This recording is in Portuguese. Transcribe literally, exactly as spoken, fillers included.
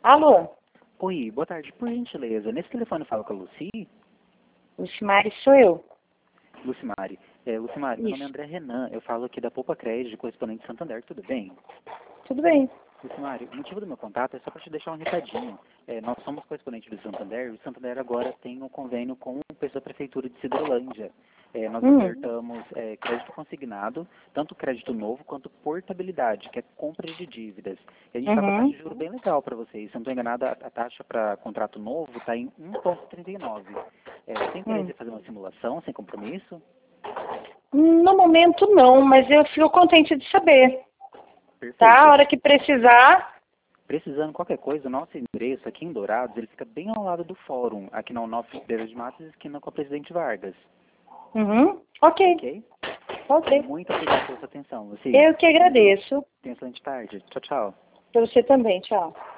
Alô? Oi, boa tarde. Por gentileza, nesse telefone fala com a Luci? Lucimari, sou eu. Lucimari. É, Lucimari, meu nome é Isso. André Renan. Eu falo aqui da Poupa Crédito, correspondente de Santander. Tudo bem? Tudo bem. Lucimari, o motivo do meu contato é só para te deixar um recadinho. É, nós somos correspondentes do Santander e o Santander agora tem um convênio com o pessoal da Prefeitura de Cidrolândia. É, nós Hum. ofertamos é, crédito consignado, tanto crédito novo quanto portabilidade, que é compra de dívidas. E a gente está com a taxa Uhum. de juros bem legal para vocês. Se eu não estou enganado, a, a taxa para contrato novo está em um vírgula trinta e nove. É, você tem interesse Hum. em fazer uma simulação sem compromisso? No momento não, mas eu fico contente de saber. Tá? A Perfeito. hora que precisar. Precisando de qualquer coisa, o nosso endereço aqui em Dourados, ele fica bem ao lado do fórum, aqui na Onofre Pereira de Matos, esquina com a Presidente Vargas. Uhum. Ok. Ok? Ok. Muito obrigado pela sua atenção, Luci. Eu que agradeço. Tenha uma excelente tarde. Tchau, tchau. Pra você também. Tchau.